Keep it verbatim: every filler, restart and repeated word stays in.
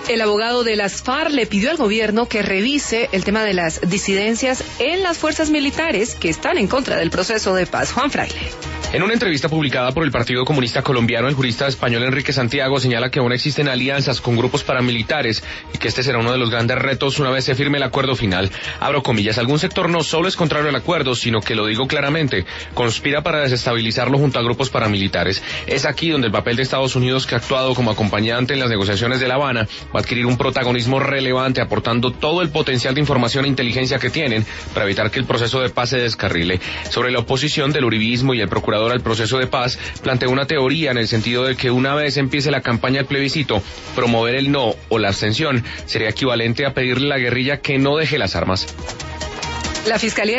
El abogado de las FARC le pidió al gobierno que revise el tema de las disidencias en las fuerzas militares que están en contra del proceso de paz. Juan Fraile. En una entrevista publicada por el Partido Comunista Colombiano, el jurista español Enrique Santiago señala que aún existen alianzas con grupos paramilitares y que este será uno de los grandes retos una vez se firme el acuerdo final. Abro comillas, algún sector no solo es contrario al acuerdo, sino que, lo digo claramente, conspira para desestabilizarlo junto a grupos paramilitares. Es aquí donde el papel de Estados Unidos, que ha actuado como acompañante en las negociaciones de La Habana, va a adquirir un protagonismo relevante, aportando todo el potencial de información e inteligencia que tienen para evitar que el proceso de paz se descarrile. Sobre la oposición del uribismo y el procurador al proceso de paz, planteó una teoría en el sentido de que una vez empiece la campaña del plebiscito, promover el no o la abstención sería equivalente a pedirle a la guerrilla que no deje las armas. La Fiscalía